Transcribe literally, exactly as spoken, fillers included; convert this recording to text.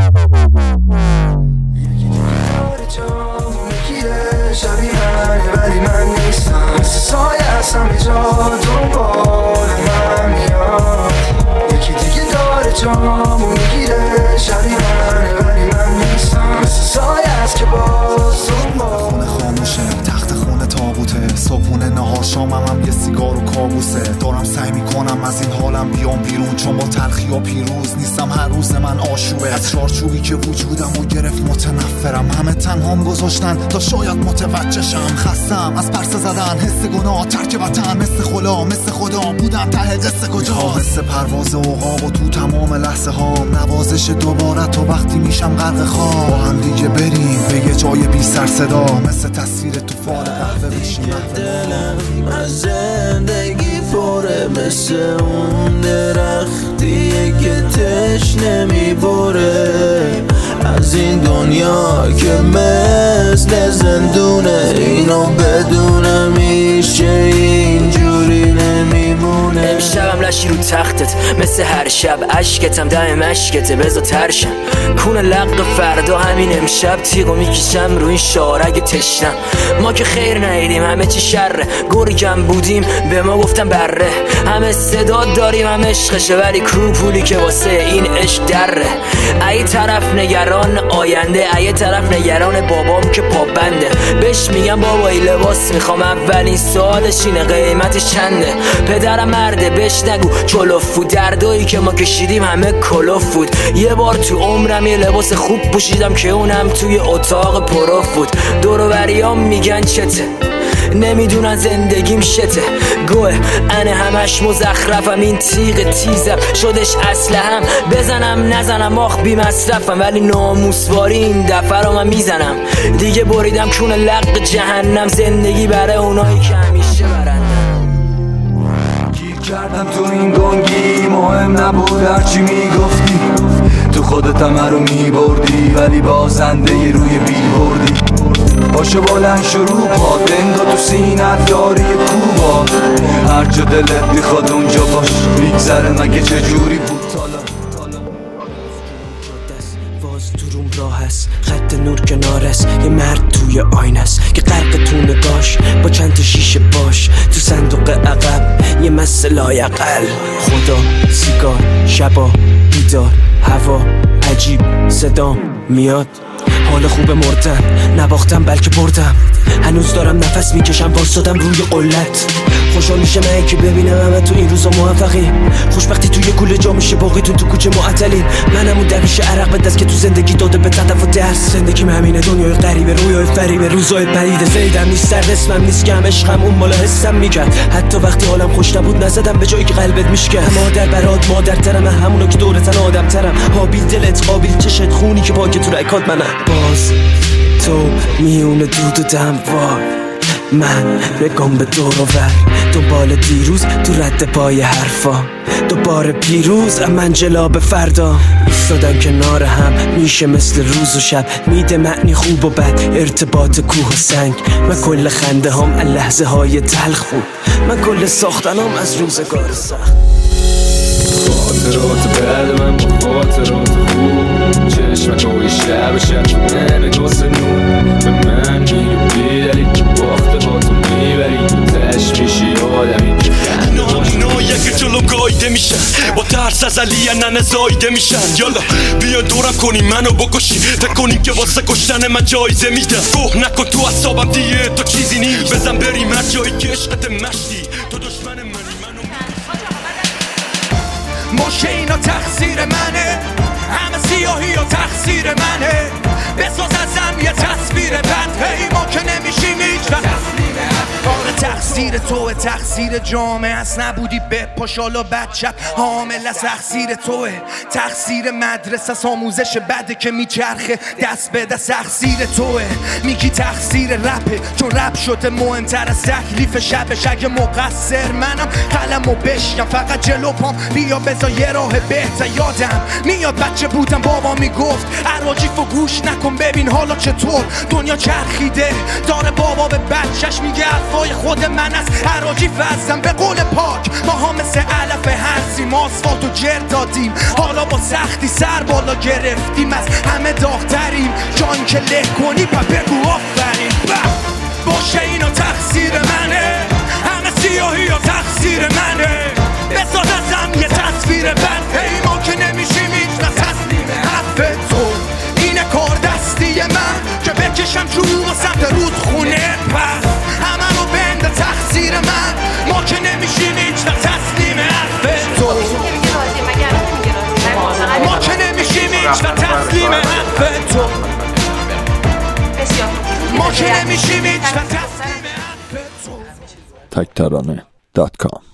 شبیه منه ولی من نیستم، مثل سایه هستم یه جا دنبال من میاد. یکی دیگه داره جامو میگیره، شبیه منه ولی من نیستم، مثل سایه هست که باز دنبال. خونه خاموشه، تخت خونه تابوته، صبحونه نهار شامم هم یه سیگار و کابوسه. دارم سعی میکنم از این حالم بیام بیرون، چون با تلخی و پیروز نیستم، هر روز من آشوبه. از چارچوبی که وجودم و گرفت متنفرم، همه تنهام گذاشتن تا شاید متوجهشم. خستم از پرسه زدن، حس گناه، ترک وطن، مثل خلا مثل خدا بودم ته قصه کجا. حس پرواز عقاب و تو تمام لحظه ها، نوازش دوباره تو وقتی میشم غرق خواب. با هم دیگه بریم به یه جای بی سر صدا، مثل تصویر تو فال قهوه بشیم. دلم از زندگی پره، مثل اون درختیه که تشنه میبره. از این دنیا که مثل زندونه، اینو بدونم میشه اینجوری نمیمونه. امشبم لشی رو تختت، مثل هر شب عشقتم دم مشکته، بزا ترشم کون لق فردا. همین امشب تیغو میکشم رو این شارگ تشنم. ما که خیر ندیدیم، همه چی شره، گرگم بودیم به ما گفتم بره. همه صدا داریم، همه عشقشه، ولی کو پولی که واسه این عشق دره. ای طرف نگران آینده، ای طرف نگران بابام که پابنده. بهش میگم بابایی لباس میخوام، اولین سوالش اینه قیمتش چنده. پدرم مرده بهش نگو چلوف بود، دردایی که ما کشیدیم همه کلوف بود. یه بار تو عمرم یه لباس خوب پوشیدم که اونم توی اتاق پروف بود. دور و بریام میگن چته، نمیدونن زندگیم شته. گوه انه همش مزخرفم، این تیغ تیزم شدش اسلحه‌ام. بزنم نزنم آخ بی مصرفم، ولی ناموسواری این دفعه رو من میزنم. دیگه بریدم کون لق جهنم، زندگی برای اونایی که همیشه برندم. گیر کردم تو این گنگی، مهم نبود هرچی میگفتی، تو خودت همه رو میبردی، ولی بازنده روی بیل بردی. پاشو بلند شروع پا بنگا تو سینت داری کوبا، هر جا دلت میخواد اونجا باش، میگذره مگه چجوری بود تالا. باز تو روم راه هست، خط نور کنار است، یه مرد توی آینه است که غرق تو نگاش، با چند تا شیشه باش تو صندوق عقب یه مسه لایقل. خدا سیگار شبا بیدار، هوا عجیب صدام میاد. حال خوب مردن نباختم بلکه بردم، هنوز دارم نفس میکشم، واسادم روی قلت. خوشحال میشه من که ببینم همه تو این روزا موفقی، خوشبختی توی کوله جا میشه باقیتون تو کوچه معطلین. منم اون درویش عرق به دست که تو زندگی داده به تدف و درس. زندگیم همینه، دنیای غریبه، رویای فریبه، روزای پدیده. زیدم نیست سر رسمم نیست که هم عشقم اون مالا حسم میکرد. حتی وقتی حالم خوش نبود نزدم به جایی که قلبت میشکن. مادر برات مادر ترم، همونو که دورتن آدم ترم. حابیل دلت قابیل چشت، خونی که پاک تو رکات منم. باز تو میونه دود و دموار، من رگم به دور و ور، دنبال دیروز تو رد پای حرفا. دوباره پیروز من جلاب فردا، ایستادن کنار هم میشه مثل روز و شب. میده معنی خوب و بد، ارتباط کوه و سنگ. من کل خنده هم از لحظه های تلخ بود، من کل ساختنم از روزگار سخت. خاطرات بعد من با خاطرات خوب، چشم توی شب شب نگاس نور. به من میری بیدلی که باخته با تو میبری، تش میشی آدمی. اینا اینا یکی جلو گایده میشن، با ترس از علی ننه زایده میشن. یالا بیان دورم کنی منو بکشی، فکر کنیم که واسه کشتن من جایزه میدم. گوه نکن تو اصابم دیگه تو چیزی نیست، بزن بریم هر جایی که عشقت مشتی. تو دشمن منی منو مشه اینا تقصیر منه، همه سیاهی و تقصیر منه. بساز ازم یه تصویر بد، هی ما که نمیشیم هیچ وقت. آره تقصیر توه، تقصیر جامعه است، نبودی به پاشالا بچت حامل از تقصیر توه. تقصیر مدرسه است، آموزش بده که میچرخه دست به دست. تقصیر توه میگی تقصیر رپه، چون رپ شده مهمتر از تکلیف شبش. اگه مقصر منم قلمو بشکم، فقط جلو پام بیا بذار یه راه بهتر. یادم میاد بچه بودم بابا میگفت عراجیف و گوش نکن ببین حالا چطور دنیا چرخیده. داره بابا به بچهش میگه حرفای خود من است، عراجیف هستم به قول پاک. ما ها مثل علف هستیم، آسفالتو جر دادیم، حالا با سختی سر بالا گرفتیم. از که له کنی پا بگو آفرین. باشه اینا تقصیر منه، همه سیاهی ها تقصیر منه. بساز ازم یه تصویر بد، هی ما که نمیشیم هیچ و تسلیم حرف تو. اینه کار دستی من که بکشم چون و سمت رودخونه. پس همه رو بنده تقصیر من، ما که نمیشیم هیچ و تسلیم حرف تو. ما که نمیشیم هیچ و تسلیم حرف تو. ما که نمیشیم هیچ و تسلیم حرف تو. تک ترانه دات کام